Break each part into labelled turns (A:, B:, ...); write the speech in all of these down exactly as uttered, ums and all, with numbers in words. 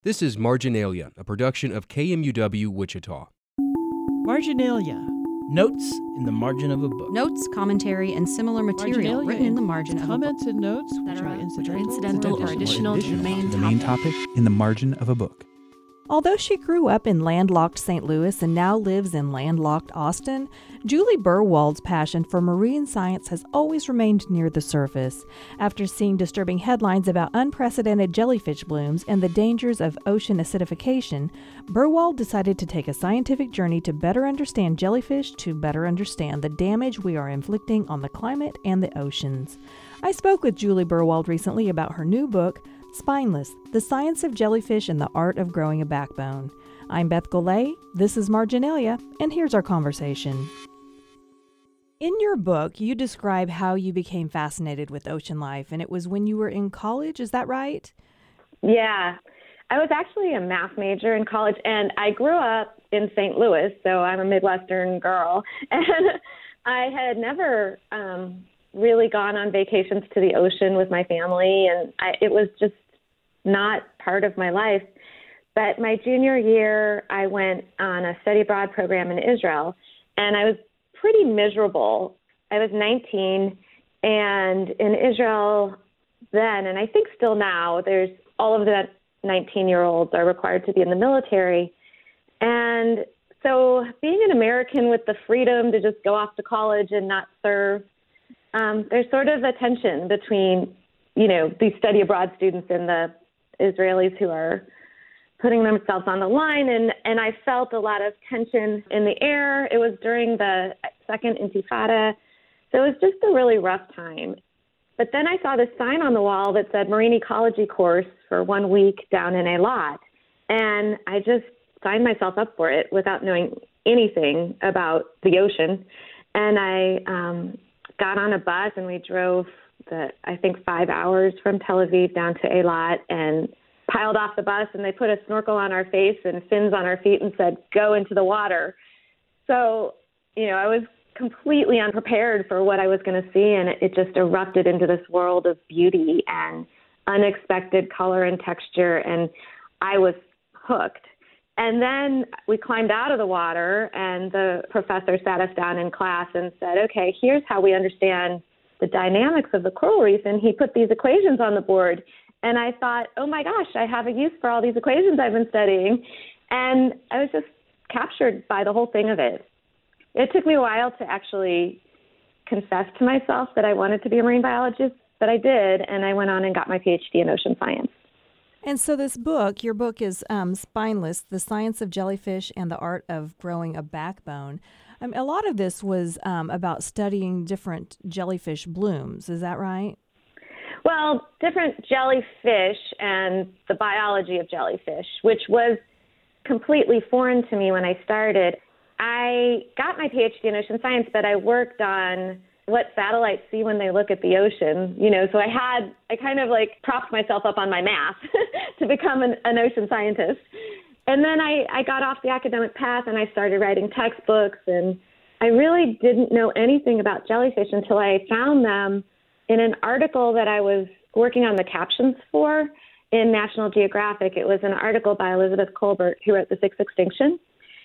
A: This is Marginalia, a production of K M U W Wichita.
B: Marginalia. Notes in the margin of a book.
C: Notes, commentary, and similar material
B: Marginalia
C: written in the margin of a book.
B: Comments and notes
C: that
B: which
C: are,
B: are
C: which are
B: incidental,
C: incidental or additional to the main
D: the main topic in the margin of a book.
E: Although she grew up in landlocked Saint Louis and now lives in landlocked Austin, Julie Burwald's passion for marine science has always remained near the surface. After seeing disturbing headlines about unprecedented jellyfish blooms and the dangers of ocean acidification, Burwald decided to take a scientific journey to better understand jellyfish, to better understand the damage we are inflicting on the climate and the oceans. I spoke with Julie Burwald recently about her new book, Spineless, The Science of Jellyfish and the Art of Growing a Backbone. I'm Beth Golay, this is Marginalia, and here's our conversation. In your book, you describe how you became fascinated with ocean life, and it was when you were in college, is that right?
F: Yeah. I was actually a math major in college, and I grew up in Saint Louis, so I'm a Midwestern girl, and I had never um, really gone on vacations to the ocean with my family, and I, it was just not part of my life. But my junior year, I went on a study abroad program in Israel, and I was pretty miserable. I was nineteen, and in Israel then, and I think still now, there's all of the nineteen-year-olds are required to be in the military. And so being an American with the freedom to just go off to college and not serve, um, there's sort of a tension between, you know, these study abroad students and the Israelis who are putting themselves on the line, and, and I felt a lot of tension in the air. It was during the second Intifada, so it was just a really rough time. But then I saw this sign on the wall that said Marine Ecology course for one week down in Eilat, and I just signed myself up for it without knowing anything about the ocean. And I um, got on a bus, and we drove the, I think, five hours from Tel Aviv down to Eilat, and piled off the bus, and they put a snorkel on our face and fins on our feet and said, go into the water. So, you know, I was completely unprepared for what I was going to see, and it, it just erupted into this world of beauty and unexpected color and texture, and I was hooked. And then we climbed out of the water, and the professor sat us down in class and said, okay, here's how we understand the dynamics of the coral reef, and he put these equations on the board. And I thought, oh my gosh, I have a use for all these equations I've been studying. And I was just captured by the whole thing of it. It took me a while to actually confess to myself that I wanted to be a marine biologist, but I did, and I went on and got my P H D in ocean science.
E: And so this book, your book is um, Spineless, The Science of Jellyfish and the Art of Growing a Backbone. Um, a lot of this was um, about studying different jellyfish blooms. Is that right?
F: Well, different jellyfish and the biology of jellyfish, which was completely foreign to me when I started. I got my P H D in ocean science, but I worked on what satellites see when they look at the ocean. You know, so I had, I kind of like propped myself up on my math to become an, an ocean scientist. And then I, I got off the academic path and I started writing textbooks, and I really didn't know anything about jellyfish until I found them in an article that I was working on the captions for in National Geographic. It was an article by Elizabeth Colbert, who wrote The Sixth Extinction.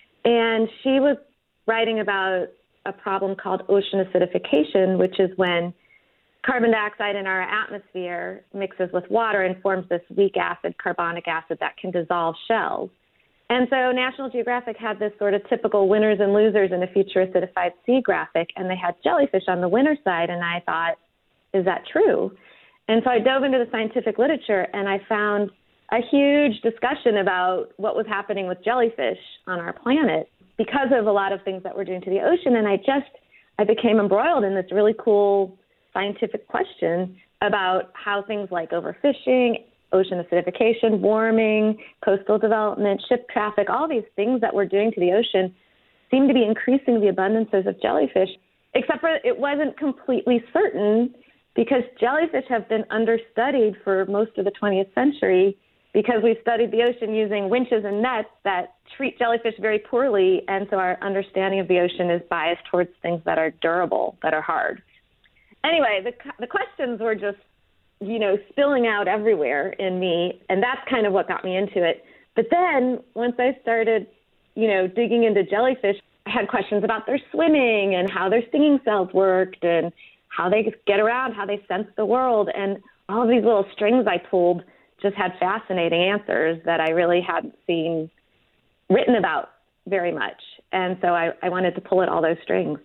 F: And she was writing about a problem called ocean acidification, which is when carbon dioxide in our atmosphere mixes with water and forms this weak acid, carbonic acid, that can dissolve shells. And so National Geographic had this sort of typical winners and losers in a future acidified sea graphic, and they had jellyfish on the winner side, and I thought, is that true? And so I dove into the scientific literature, and I found a huge discussion about what was happening with jellyfish on our planet because of a lot of things that we're doing to the ocean. And I just, I became embroiled in this really cool scientific question about how things like overfishing, ocean acidification, warming, coastal development, ship traffic, all these things that we're doing to the ocean seem to be increasing the abundances of jellyfish, except for it wasn't completely certain, because jellyfish have been understudied for most of the twentieth century because we've studied the ocean using winches and nets that treat jellyfish very poorly, and so our understanding of the ocean is biased towards things that are durable, that are hard. Anyway, the the questions were just you know, spilling out everywhere in me. And that's kind of what got me into it. But then once I started, you know, digging into jellyfish, I had questions about their swimming and how their stinging cells worked and how they get around, how they sense the world. And all of these little strings I pulled just had fascinating answers that I really hadn't seen written about very much. And so I, I wanted to pull at all those strings.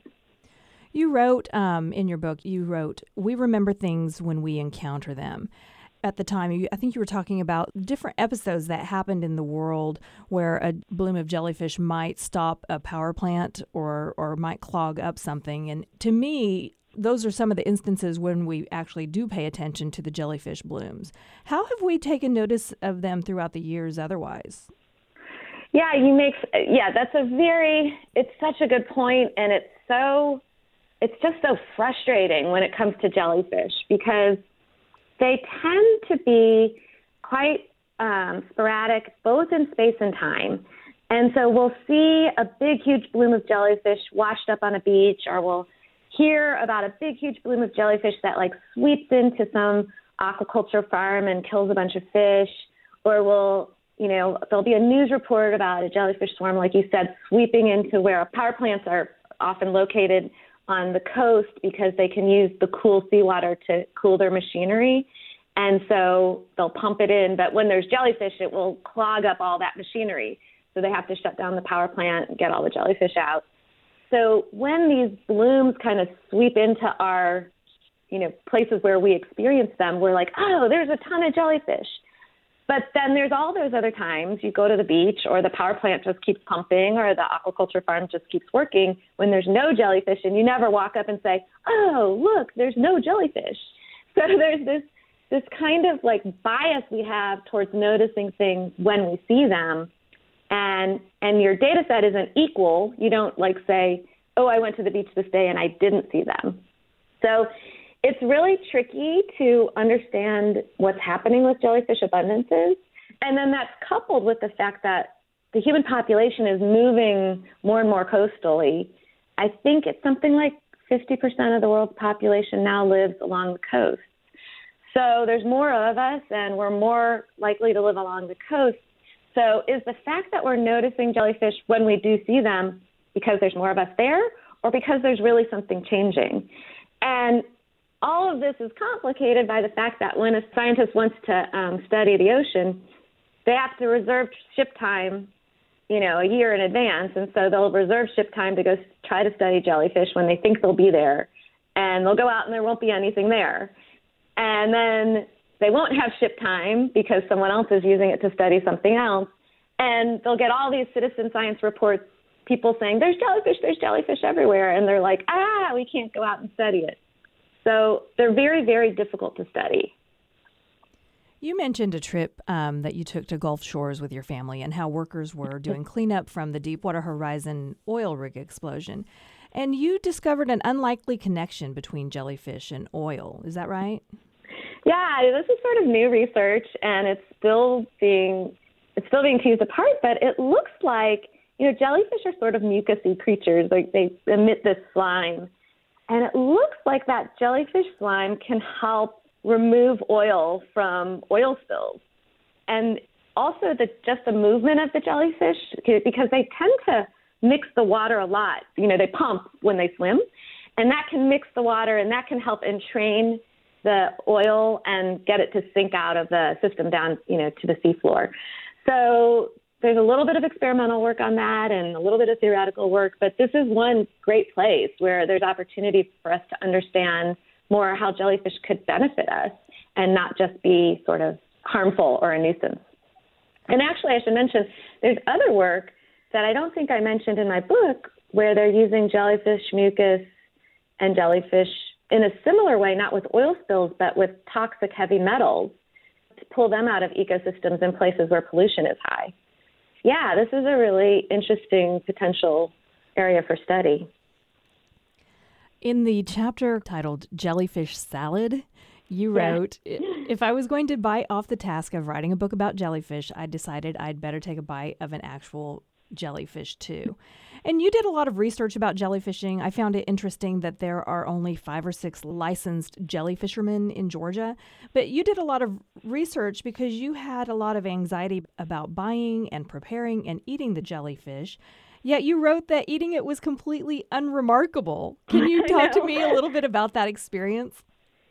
E: You wrote um, in your book, you wrote, "We remember things when we encounter them." At the time, you, I think you were talking about different episodes that happened in the world where a bloom of jellyfish might stop a power plant or or might clog up something. And to me, those are some of the instances when we actually do pay attention to the jellyfish blooms. How have we taken notice of them throughout the years otherwise?
F: Yeah, you make, yeah, that's a very, it's such a good point, and it's so, it's just so frustrating when it comes to jellyfish because they tend to be quite um, sporadic, both in space and time. And so we'll see a big, huge bloom of jellyfish washed up on a beach, or we'll hear about a big, huge bloom of jellyfish that like sweeps into some aquaculture farm and kills a bunch of fish, or we'll, you know, there'll be a news report about a jellyfish swarm, like you said, sweeping into where power plants are often located on the coast because they can use the cool seawater to cool their machinery. And so they'll pump it in. But when there's jellyfish, it will clog up all that machinery. So they have to shut down the power plant and get all the jellyfish out. So when these blooms kind of sweep into our, you know, places where we experience them, we're like, oh, there's a ton of jellyfish. But then there's all those other times you go to the beach or the power plant just keeps pumping or the aquaculture farm just keeps working when there's no jellyfish, and you never walk up and say, oh, look, there's no jellyfish. So there's this this kind of like bias we have towards noticing things when we see them. And and your data set isn't equal. You don't like say, oh, I went to the beach this day and I didn't see them. So it's really tricky to understand what's happening with jellyfish abundances. And then that's coupled with the fact that the human population is moving more and more coastally. I think it's something like fifty percent of the world's population now lives along the coast. So there's more of us and we're more likely to live along the coast. So is the fact that we're noticing jellyfish when we do see them because there's more of us there, or because there's really something changing? And all of this is complicated by the fact that when a scientist wants to um, study the ocean, they have to reserve ship time, you know, a year in advance. And so they'll reserve ship time to go try to study jellyfish when they think they'll be there. And they'll go out and there won't be anything there. And then they won't have ship time because someone else is using it to study something else. And they'll get all these citizen science reports, people saying, there's jellyfish, there's jellyfish everywhere. And they're like, ah, we can't go out and study it. So they're very, very difficult to study.
E: You mentioned a trip um, that you took to Gulf Shores with your family and how workers were doing cleanup from the Deepwater Horizon oil rig explosion. And you discovered an unlikely connection between jellyfish and oil. Is that right?
F: Yeah, this is sort of new research, and it's still being it's still being teased apart. But it looks like, you know, jellyfish are sort of mucousy creatures. Like they emit this slime. And it looks like that jellyfish slime can help remove oil from oil spills. And also the just the movement of the jellyfish, because they tend to mix the water a lot. You know, they pump when they swim, and that can mix the water, and that can help entrain the oil and get it to sink out of the system down, you know, to the seafloor. So there's a little bit of experimental work on that and a little bit of theoretical work, but this is one great place where there's opportunity for us to understand more how jellyfish could benefit us and not just be sort of harmful or a nuisance. And actually, I should mention, there's other work that I don't think I mentioned in my book where they're using jellyfish mucus and jellyfish in a similar way, not with oil spills, but with toxic heavy metals to pull them out of ecosystems in places where pollution is high. Yeah, this is a really interesting potential area for study.
E: In the chapter titled Jellyfish Salad, you wrote, yeah. If I was going to bite off the task of writing a book about jellyfish, I decided I'd better take a bite of an actual jellyfish too. And you did a lot of research about jellyfishing. I found it interesting that there are only five or six licensed jellyfishermen in Georgia. But you did a lot of research because you had a lot of anxiety about buying and preparing and eating the jellyfish. Yet you wrote that eating it was completely unremarkable. Can you talk to me a little bit about that experience?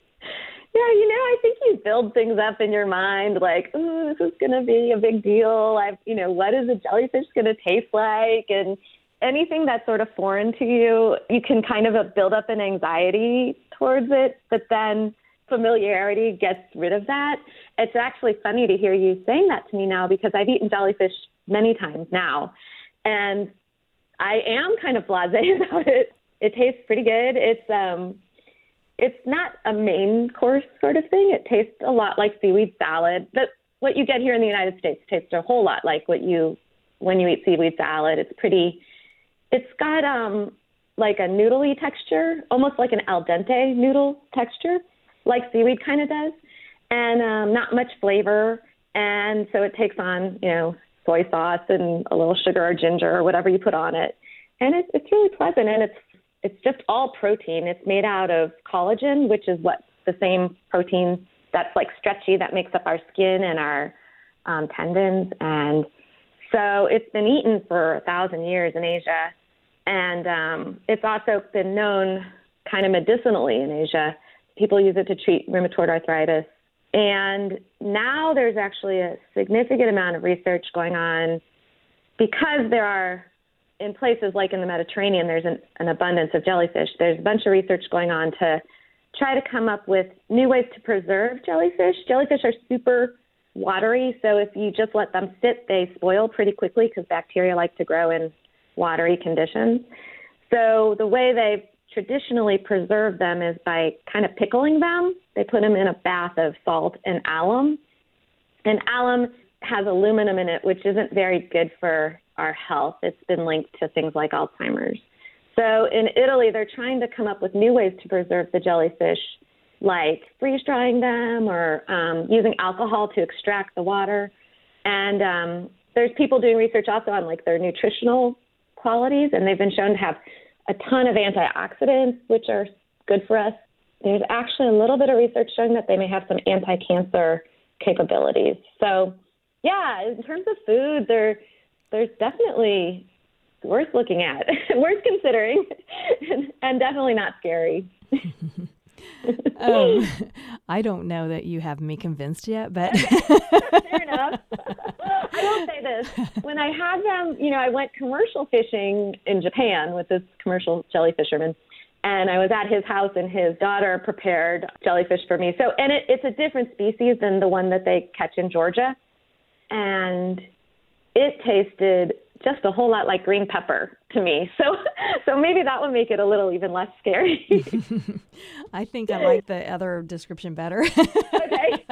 F: Yeah, you know, I think you build things up in your mind like, oh, this is going to be a big deal. I've, you know, what is a jellyfish going to taste like? And anything that's sort of foreign to you, you can kind of build up an anxiety towards it, but then familiarity gets rid of that. It's actually funny to hear you saying that to me now because I've eaten jellyfish many times now, and I am kind of blasé about it. It tastes pretty good. It's um, it's not a main course sort of thing. It tastes a lot like seaweed salad. But what you get here in the United States tastes a whole lot like what you when you eat seaweed salad. It's pretty. It's got um, like a noodly texture, almost like an al dente noodle texture, like seaweed kind of does, and um, not much flavor. And so it takes on, you know, soy sauce and a little sugar or ginger or whatever you put on it. And it's it's really pleasant, and it's it's just all protein. It's made out of collagen, which is what the same protein that's like stretchy that makes up our skin and our um, tendons. And so it's been eaten for a thousand years in Asia. And um, it's also been known kind of medicinally in Asia. People use it to treat rheumatoid arthritis. And now there's actually a significant amount of research going on because there are, in places like in the Mediterranean, there's an, an abundance of jellyfish. There's a bunch of research going on to try to come up with new ways to preserve jellyfish. Jellyfish are super watery, so if you just let them sit, they spoil pretty quickly because bacteria like to grow in watery conditions. So the way they've traditionally preserved them is by kind of pickling them. They put them in a bath of salt and alum. And alum has aluminum in it, which isn't very good for our health. It's been linked to things like Alzheimer's. So in Italy, they're trying to come up with new ways to preserve the jellyfish, like freeze drying them or um, using alcohol to extract the water. And um, there's people doing research also on like their nutritional qualities, and they've been shown to have a ton of antioxidants, which are good for us. There's actually a little bit of research showing that they may have some anti-cancer capabilities. So, yeah, in terms of food, there, there's definitely worth looking at, worth considering, and definitely not scary.
E: um, I don't know that you have me convinced yet, but
F: fair enough. I will say this. When I had them, you know, I went commercial fishing in Japan with this commercial jellyfisherman, and I was at his house, and his daughter prepared jellyfish for me. So, and it, it's a different species than the one that they catch in Georgia, and it tasted just a whole lot like green pepper to me. So so maybe that would make it a little even less scary.
E: I think I like the other description better.
F: Okay.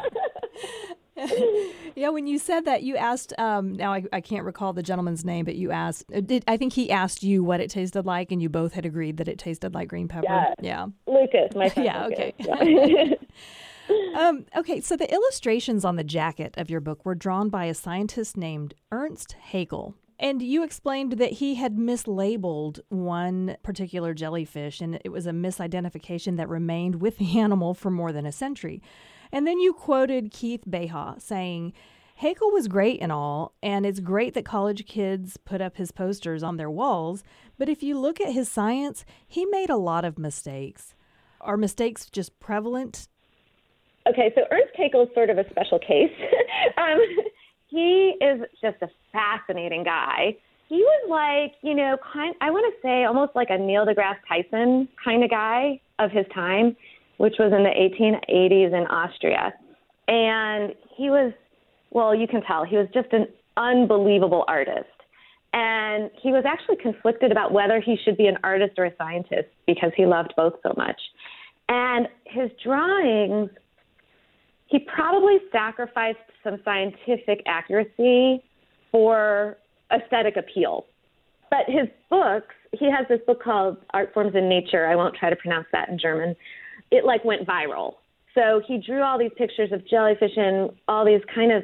E: Yeah, when you said that, you asked, um, now I, I can't recall the gentleman's name, but you asked, did, I think he asked you what it tasted like, and you both had agreed that it tasted like green pepper.
F: Yeah.
E: Yeah.
F: Lucas, my friend.
E: Yeah,
F: Lucas.
E: okay.
F: Yeah.
E: um, okay, so the illustrations on the jacket of your book were drawn by a scientist named Ernst Haeckel. And you explained that he had mislabeled one particular jellyfish, and it was a misidentification that remained with the animal for more than a century. And then you quoted Keith Beha saying, Haeckel was great and all, and it's great that college kids put up his posters on their walls, but if you look at his science, he made a lot of mistakes. Are mistakes just prevalent?
F: Okay, so Ernst Haeckel is sort of a special case. um, he is just a fascinating guy. He was like, you know, kind, I want to say almost like a Neil deGrasse Tyson kind of guy of his time, which was in the eighteen eighties in Austria. And he was, well, you can tell, he was just an unbelievable artist. And he was actually conflicted about whether he should be an artist or a scientist because he loved both so much. And his drawings, he probably sacrificed some scientific accuracy for aesthetic appeal. But his books, he has this book called Art Forms in Nature. I won't try to pronounce that in German. It like went viral. So he drew all these pictures of jellyfish and all these kind of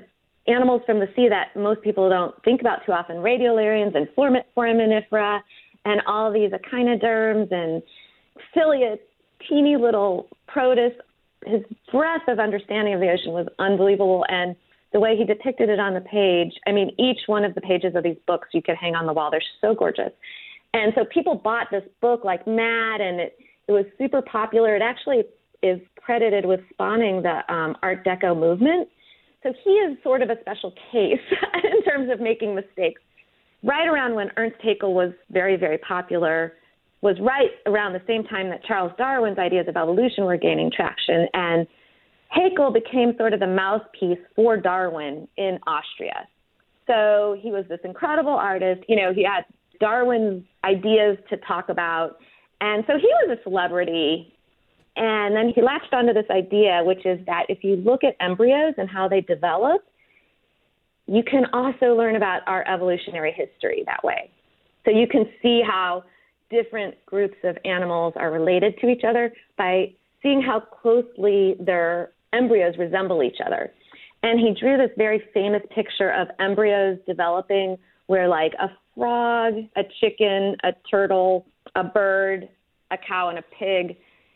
F: animals from the sea that most people don't think about too often, radiolarians and foram- foraminifera and all these echinoderms and cilia, teeny little protists. His breadth of understanding of the ocean was unbelievable, and the way he depicted it on the page, I mean, each one of the pages of these books you could hang on the wall. They're so gorgeous. And so people bought this book like mad, and it, it was super popular. It actually is credited with spawning the um, Art Deco movement. So he is sort of a special case in terms of making mistakes. Right around when Ernst Haeckel was very, very popular, was right around the same time that Charles Darwin's ideas of evolution were gaining traction. And Haeckel became sort of the mouthpiece for Darwin in Austria. So he was this incredible artist. You know, he had Darwin's ideas to talk about. And so he was a celebrity. And then he latched onto this idea, which is that if you look at embryos and how they develop, you can also learn about our evolutionary history that way. So you can see how different groups of animals are related to each other by seeing how closely their embryos resemble each other. And he drew this very famous picture of embryos developing where like a frog, a chicken, a turtle, a bird, a cow, and a pig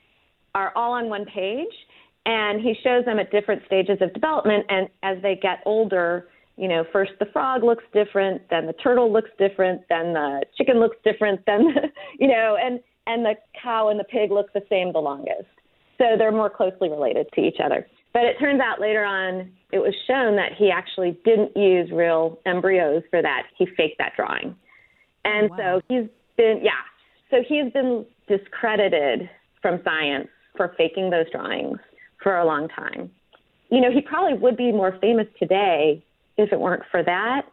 F: are all on one page. And he shows them at different stages of development. And as they get older, you know, first the frog looks different, then the turtle looks different, then the chicken looks different, then, the, you know, and, and the cow and the pig look the same the longest. So they're more closely related to each other. But it turns out later on, it was shown that he actually didn't use real embryos for that. He faked that drawing. And oh, wow. so he's been, yeah, so he's been discredited from science for faking those drawings for a long time. You know, he probably would be more famous today if it weren't for that,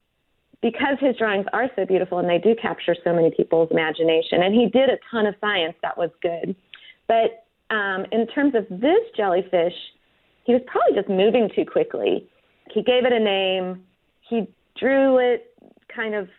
F: because his drawings are so beautiful and they do capture so many people's imagination. And he did a ton of science that was good. But um, in terms of this jellyfish, he was probably just moving too quickly. He gave it a name. He drew it kind of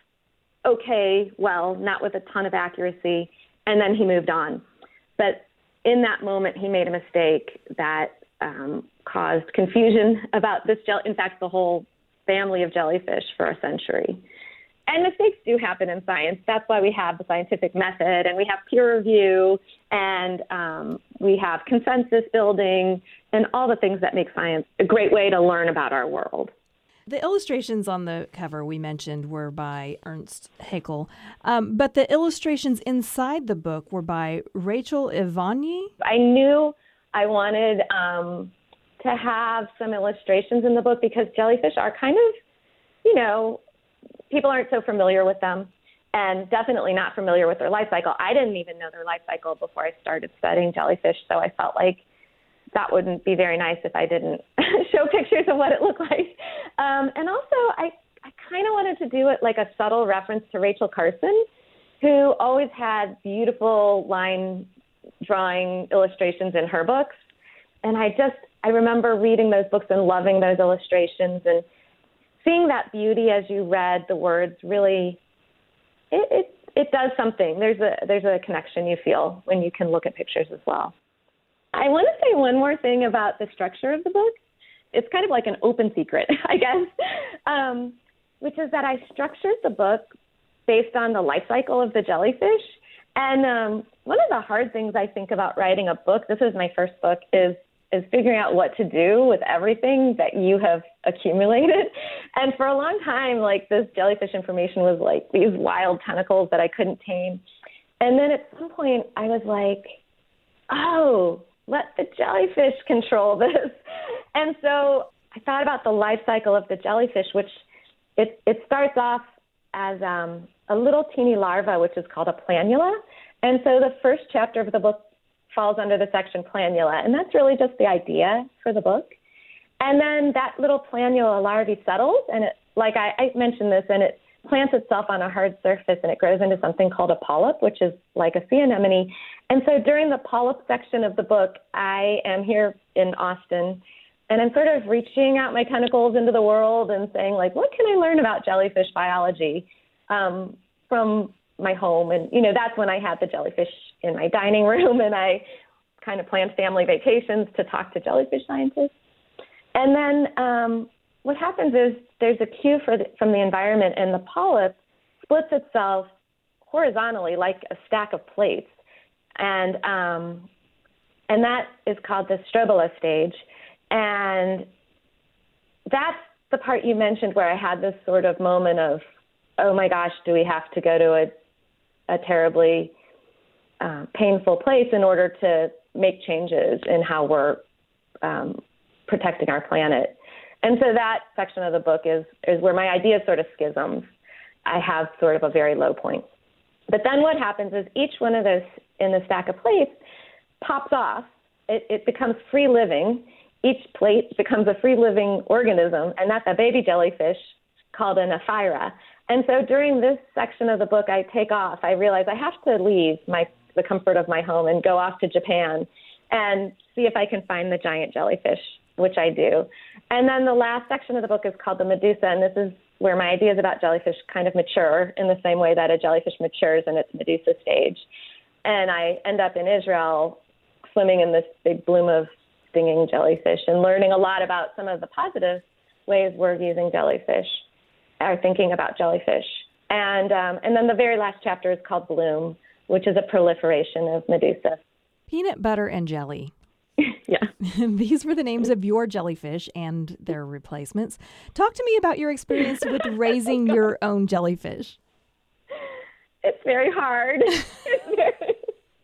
F: okay, well, not with a ton of accuracy, and then he moved on. But in that moment, he made a mistake that um, caused confusion about this jelly. In fact, the whole family of jellyfish for a century. And mistakes do happen in science. That's why we have the scientific method, and we have peer review, and um, we have consensus building, and all the things that make science a great way to learn about our world.
E: The illustrations on the cover we mentioned were by Ernst Haeckel, um, but the illustrations inside the book were by Rachel Ivany.
F: I knew I wanted um, to have some illustrations in the book because jellyfish are kind of, you know, people aren't so familiar with them and definitely not familiar with their life cycle. I didn't even know their life cycle before I started studying jellyfish, so I felt like that wouldn't be very nice if I didn't show pictures of what it looked like. Um, and also, I, I kind of wanted to do it like a subtle reference to Rachel Carson, who always had beautiful line drawing illustrations in her books. And I just, I remember reading those books and loving those illustrations, and seeing that beauty as you read the words really, it, it, it does something. There's a, there's a connection you feel when you can look at pictures as well. I want to say one more thing about the structure of the book. It's kind of like an open secret, I guess, um, which is that I structured the book based on the life cycle of the jellyfish. And um, one of the hard things I think about writing a book, this is my first book, is is figuring out what to do with everything that you have accumulated. And for a long time, like, this jellyfish information was like these wild tentacles that I couldn't tame. And then at some point I was like, oh, let the jellyfish control this. And so I thought about the life cycle of the jellyfish, which it, it starts off as um, a little teeny larva, which is called a planula. And so the first chapter of the book falls under the section planula, and that's really just the idea for the book. And then that little planula larvae settles, and it, like I, I mentioned this, and it plants itself on a hard surface, and it grows into something called a polyp, which is like a sea anemone. And so during the polyp section of the book, I am here in Austin, and I'm sort of reaching out my tentacles into the world and saying, like, what can I learn about jellyfish biology um, from my home? And, you know, that's when I had the jellyfish in my dining room, and I kind of planned family vacations to talk to jellyfish scientists. And then um, what happens is there's a cue for the, from the environment, and the polyp splits itself horizontally like a stack of plates. And um, and that is called the strobola stage. And that's the part you mentioned where I had this sort of moment of, oh my gosh, do we have to go to a, a terribly uh, painful place in order to make changes in how we're um, protecting our planet? And so that section of the book is, is where my idea sort of schisms. I have sort of a very low point. But then what happens is each one of those in the stack of plates pops off. It, it becomes free living. Each plate becomes a free living organism, and that's a baby jellyfish called a Nephyra. And so during this section of the book, I take off. I realize I have to leave my the comfort of my home and go off to Japan and see if I can find the giant jellyfish, which I do. And then the last section of the book is called the Medusa, and this is where my ideas about jellyfish kind of mature in the same way that a jellyfish matures in its Medusa stage. And I end up in Israel swimming in this big bloom of stinging jellyfish and learning a lot about some of the positive ways we're using jellyfish, or thinking about jellyfish. And um, and then the very last chapter is called Bloom, which is a proliferation of Medusa.
E: Peanut butter and jelly.
F: Yeah.
E: These were the names of your jellyfish and their replacements. Talk to me about your experience with raising oh, your own jellyfish.
F: It's very hard. It's very...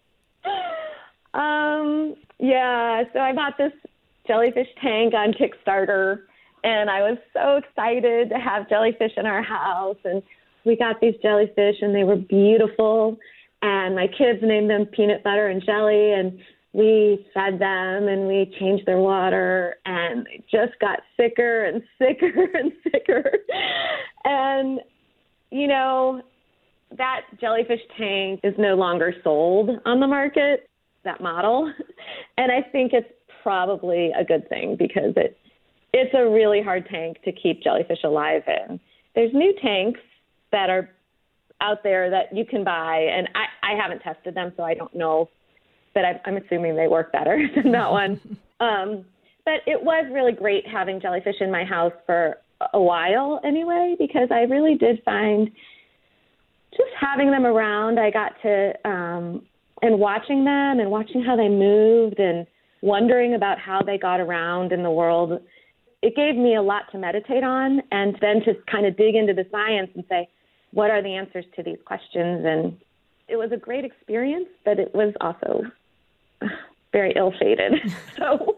F: um, yeah, so I bought this jellyfish tank on Kickstarter, and I was so excited to have jellyfish in our house. And we got these jellyfish, and they were beautiful. And my kids named them Peanut Butter and Jelly, and we fed them and we changed their water, and they just got sicker and sicker and sicker. And, you know, that jellyfish tank is no longer sold on the market, that model. And I think it's probably a good thing because it it's a really hard tank to keep jellyfish alive in. There's new tanks that are out there that you can buy, and I, I haven't tested them, so I don't know. But I, I'm assuming they work better than that one. Um, but it was really great having jellyfish in my house for a while anyway, because I really did find just having them around, I got to, um, and watching them and watching how they moved and wondering about how they got around in the world, it gave me a lot to meditate on, and then to kind of dig into the science and say, what are the answers to these questions? And it was a great experience, but it was also very ill-fated. So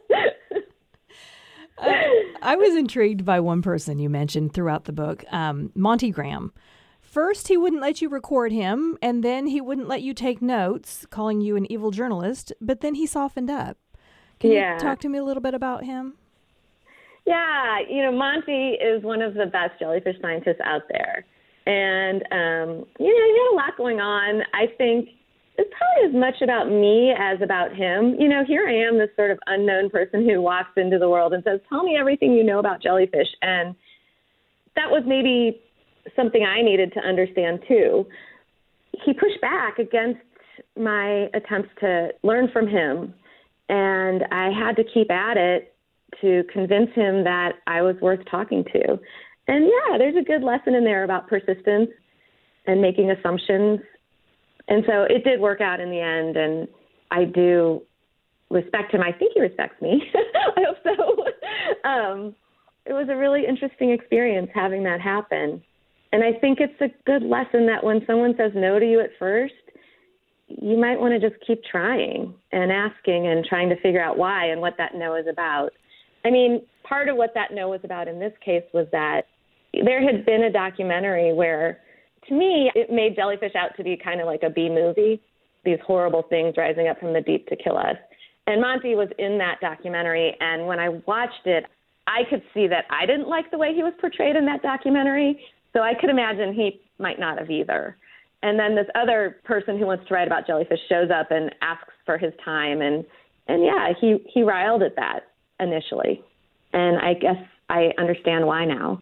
E: uh, I was intrigued by one person you mentioned throughout the book, um, Monty Graham. First, he wouldn't let you record him, and then he wouldn't let you take notes, calling you an evil journalist, but then he softened up. Can
F: yeah.
E: you talk to me a little bit about him?
F: Yeah, you know, Monty is one of the best jellyfish scientists out there. And, um, you know, he had a lot going on. I think it's probably as much about me as about him. You know, here I am, this sort of unknown person who walks into the world and says, tell me everything you know about jellyfish. And that was maybe something I needed to understand, too. He pushed back against my attempts to learn from him. And I had to keep at it to convince him that I was worth talking to. And yeah, there's a good lesson in there about persistence and making assumptions. And so it did work out in the end, and I do respect him. I think he respects me. I hope so. Um, it was a really interesting experience having that happen. And I think it's a good lesson that when someone says no to you at first, you might want to just keep trying and asking and trying to figure out why and what that no is about. I mean, part of what that no was about in this case was that there had been a documentary where, to me, it made jellyfish out to be kind of like a B movie, these horrible things rising up from the deep to kill us. And Monty was in that documentary, and when I watched it, I could see that I didn't like the way he was portrayed in that documentary, so I could imagine he might not have either. And then this other person who wants to write about jellyfish shows up and asks for his time, and, and yeah, he, he riled at that initially. And I guess I understand why now.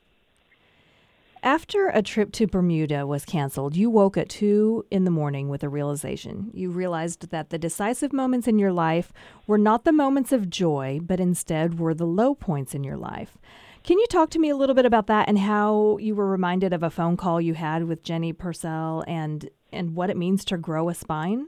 E: After a trip to Bermuda was canceled, you woke at two in the morning with a realization. You realized that the decisive moments in your life were not the moments of joy, but instead were the low points in your life. Can you talk to me a little bit about that and how you were reminded of a phone call you had with Jenny Purcell and and what it means to grow a spine?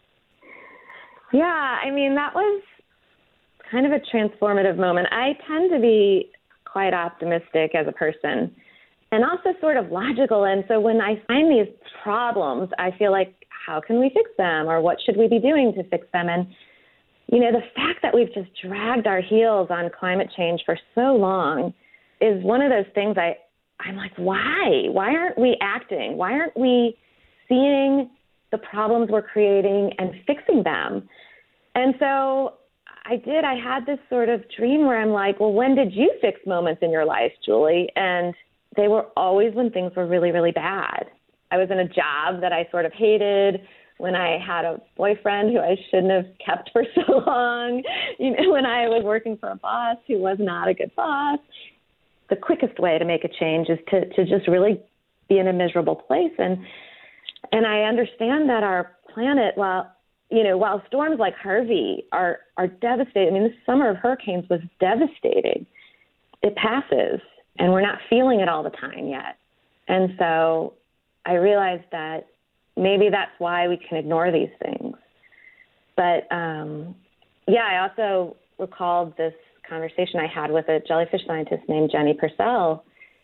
F: Yeah, I mean, that was kind of a transformative moment. I tend to be quite optimistic as a person and also sort of logical. And so when I find these problems, I feel like, how can we fix them, or what should we be doing to fix them? And, you know, the fact that we've just dragged our heels on climate change for so long is one of those things I, I'm like, why? Why aren't we acting? Why aren't we seeing the problems we're creating and fixing them? And so I did. I had this sort of dream where I'm like, well, when did you fix moments in your life, Julie? And they were always when things were really, really bad. I was in a job that I sort of hated, when I had a boyfriend who I shouldn't have kept for so long, you know, when I was working for a boss who was not a good boss. The quickest way to make a change is to, to just really be in a miserable place. And and I understand that our planet, while, you know, while storms like Harvey are, are devastating, I mean, this summer of hurricanes was devastating. It passes, and we're not feeling it all the time yet. And so I realized that maybe that's why we can ignore these things. But, um, yeah, I also recalled this conversation I had with a jellyfish scientist named Jenny Purcell,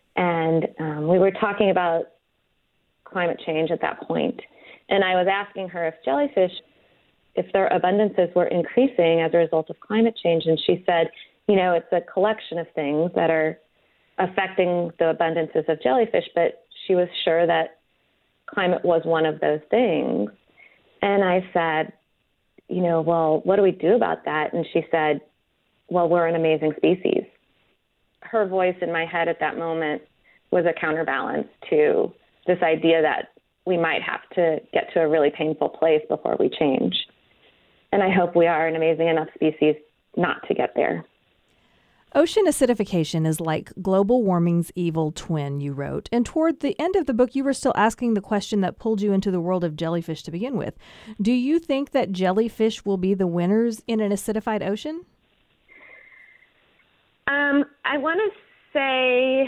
F: and um, we were talking about climate change at that point. And I was asking her if jellyfish, if their abundances were increasing as a result of climate change. And she said, you know, it's a collection of things that are affecting the abundances of jellyfish, but she was sure that climate was one of those things. And I said, you know, well, what do we do about that? And she said, well, we're an amazing species. Her voice in my head at that moment was a counterbalance to this idea that we might have to get to a really painful place before we change. And I hope we are an amazing enough species not to get there.
E: Ocean acidification is like global warming's evil twin, you wrote. And toward the end of the book, you were still asking the question that pulled you into the world of jellyfish to begin with. Do you think that jellyfish will be the winners in an acidified ocean?
F: Um, I want to say,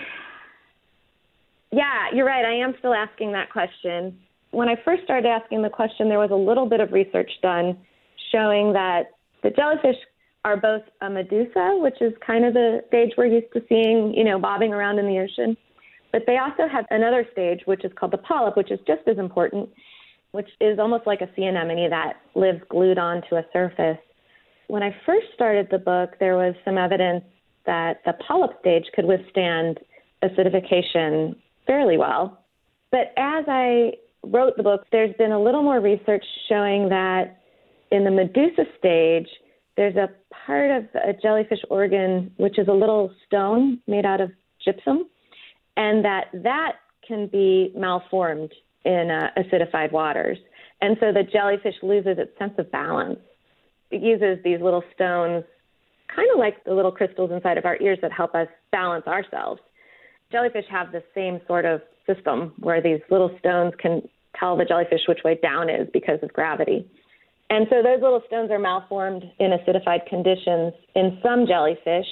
F: yeah, you're right. I am still asking that question. When I first started asking the question, there was a little bit of research done showing that the jellyfish are both a medusa, which is kind of the stage we're used to seeing, you know, bobbing around in the ocean. But they also have another stage, which is called the polyp, which is just as important, which is almost like a sea anemone that lives glued onto a surface. When I first started the book, there was some evidence that the polyp stage could withstand acidification fairly well. But as I wrote the book, there's been a little more research showing that in the medusa stage, there's a part of a jellyfish organ, which is a little stone made out of gypsum, and that that can be malformed in uh, acidified waters. And so the jellyfish loses its sense of balance. It uses these little stones, kind of like the little crystals inside of our ears that help us balance ourselves. Jellyfish have the same sort of system where these little stones can tell the jellyfish which way down is because of gravity. And so those little stones are malformed in acidified conditions in some jellyfish.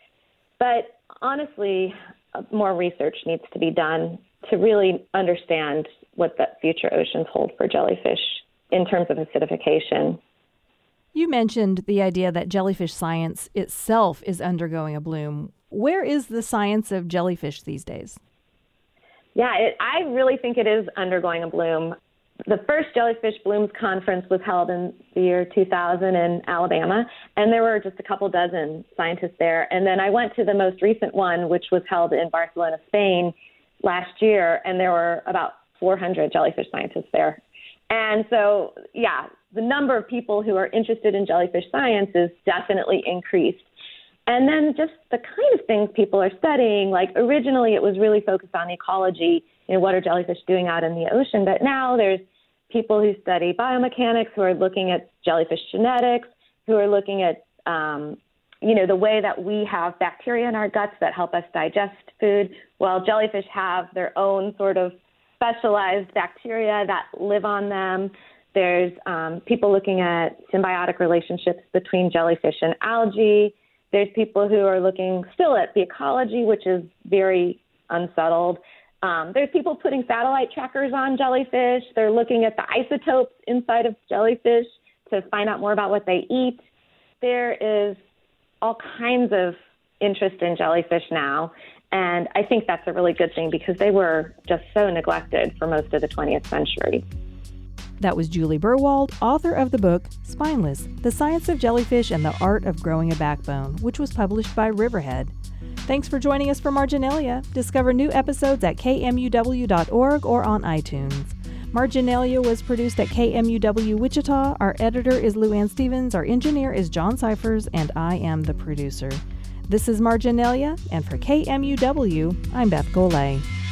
F: But honestly, more research needs to be done to really understand what the future oceans hold for jellyfish in terms of acidification.
E: You mentioned the idea that jellyfish science itself is undergoing a bloom. Where is the science of jellyfish these days?
F: Yeah, it, I really think it is undergoing a bloom. The first Jellyfish Blooms Conference was held in the year two thousand in Alabama, and there were just a couple dozen scientists there. And then I went to the most recent one, which was held in Barcelona, Spain last year, and there were about four hundred jellyfish scientists there. And so, yeah, the number of people who are interested in jellyfish science is definitely increased. And then just the kind of things people are studying, like originally it was really focused on ecology, you know, what are jellyfish doing out in the ocean? But now there's people who study biomechanics, who are looking at jellyfish genetics, who are looking at, um, you know, the way that we have bacteria in our guts that help us digest food. Well, jellyfish have their own sort of specialized bacteria that live on them. There's um, people looking at symbiotic relationships between jellyfish and algae. There's people who are looking still at the ecology, which is very unsettled. Um, there's people putting satellite trackers on jellyfish. They're looking at the isotopes inside of jellyfish to find out more about what they eat. There is all kinds of interest in jellyfish now, and I think that's a really good thing because they were just so neglected for most of the twentieth century.
E: That was Julie Burwald, author of the book Spineless, The Science of Jellyfish and the Art of Growing a Backbone, which was published by Riverhead. Thanks for joining us for Marginalia. Discover new episodes at k m u w dot org or on iTunes. Marginalia was produced at K M U W Wichita. Our editor is Lou Ann Stevens, our engineer is John Cyphers, and I am the producer. This is Marginalia, and for K M U W, I'm Beth Golay.